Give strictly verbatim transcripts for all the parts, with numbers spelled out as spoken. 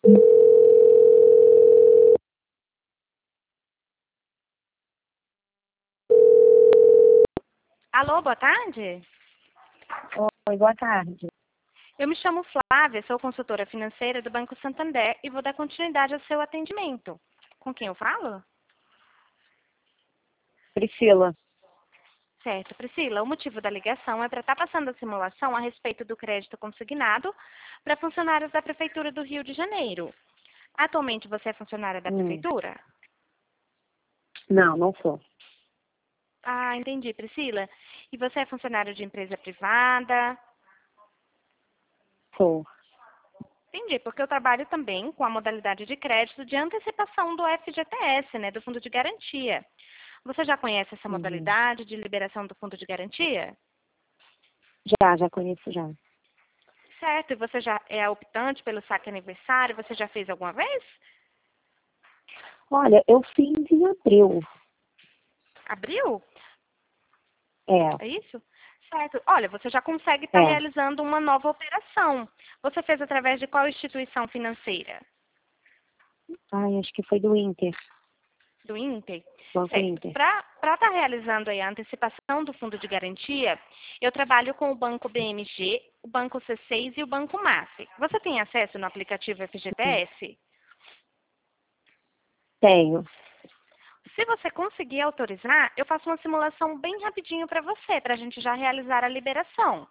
Alô, boa tarde. Oi, boa tarde. Eu me chamo Flávia, sou consultora financeira do Banco Santander e vou dar continuidade ao seu atendimento. Com quem eu falo? Priscila. Certo, Priscila. O motivo da ligação é para estar passando a simulação a respeito do crédito consignado para funcionários da Prefeitura do Rio de Janeiro. Atualmente você é funcionária da Hum. Prefeitura? Não, não sou. Ah, entendi, Priscila. E você é funcionária de empresa privada? Sou. Entendi, porque eu trabalho também com a modalidade de crédito de antecipação do F G T S, né, do Fundo de Garantia. Você já conhece essa Uhum. modalidade de liberação do Fundo de Garantia? Já, já conheço já. Certo, e você já é optante pelo saque aniversário? Você já fez alguma vez? Olha, eu fiz em abril. Abril? É, É isso? Certo. Olha, você já consegue estar é. realizando uma nova operação. Você fez através de qual instituição financeira? Ai, acho que foi do Inter. Do Inter? Banco Certo. Inter. Para estar realizando aí a antecipação do fundo de garantia, eu trabalho com o Banco B M G, o Banco C seis e o Banco MAF. Você tem acesso no aplicativo F G T S? Tenho. Se você conseguir autorizar, eu faço uma simulação bem rapidinho para você, para a gente já realizar a liberação.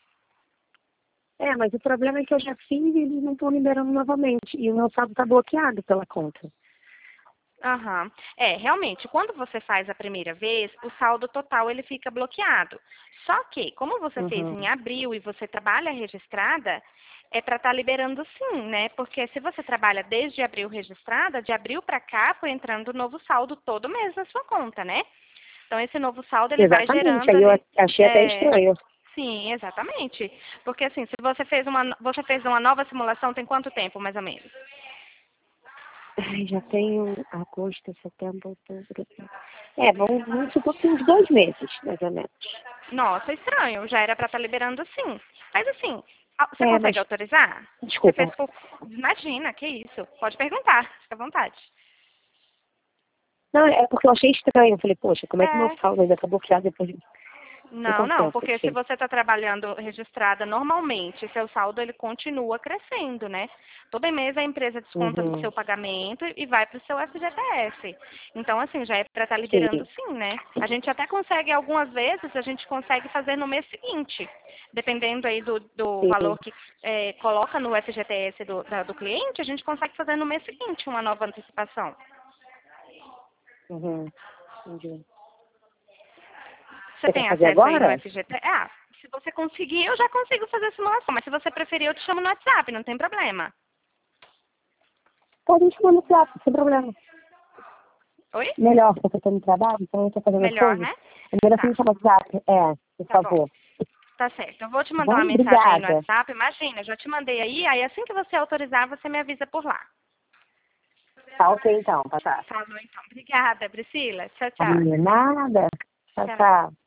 É, mas o problema é que eu já fiz e eles não estão liberando novamente. E o meu saldo está bloqueado pela conta. Aham. É, realmente, quando você faz a primeira vez, o saldo total ele fica bloqueado. Só que, como você fez Uhum. em abril e você trabalha registrada, é para estar liberando sim, né? Porque se você trabalha desde abril registrada, de abril para cá foi entrando novo saldo todo mês na sua conta, né? Então, esse novo saldo ele vai Exatamente. gerando Aí eu ali. achei até É, estranho. sim, exatamente. Porque assim, se você fez uma, no- você fez uma nova simulação, tem quanto tempo, mais ou menos? Ai, já tenho agosto, setembro, outubro. É, vamos, vamos supor que uns dois meses, mais ou menos. Nossa, estranho, já era para estar liberando sim. Mas assim, a- você É, mas, consegue autorizar? Você desculpa. fez por... Imagina, que isso. Pode perguntar, fica à vontade. Não, é porque eu achei estranho. Eu falei, poxa, como é que meu É. saldo ainda tá bloqueado depois de de Não, tanto não, tempo que eu porque se fiz? você está trabalhando registrada normalmente, seu saldo ele continua crescendo, né? Todo mês a empresa desconta do Uhum. seu pagamento e vai para o seu F G T S. Então, assim, já é para estar Sim, liberando sim, né? A gente até consegue, algumas vezes, a gente consegue fazer no mês seguinte, dependendo aí do, do sim. valor que é, coloca no F G T S do, da- do cliente, a gente consegue fazer no mês seguinte uma nova antecipação. Uhum. Entendi. Você Você quer tem fazer acesso aí no agora? F G T? Ah, se você conseguir, eu já consigo fazer a simulação. Mas se você preferir, eu te chamo no WhatsApp, não tem problema. Pode me chamar no WhatsApp, sem problema. Oi? Melhor, porque eu tô no trabalho, então eu tô fazendo as Melhor, coisas. né? É melhor você Tá, me chamar no WhatsApp. É, por tá bom. favor. Tá certo. Eu vou te Tá mandar bom? uma mensagem aí no Obrigada. WhatsApp. Imagina, eu já te mandei aí. Aí assim que você autorizar, você me avisa por lá. Tá ok então, tá, tá. Falou então. Obrigada, Priscila. Tchau, Tá, tchau. nada. Tchau, Tchau. tchau.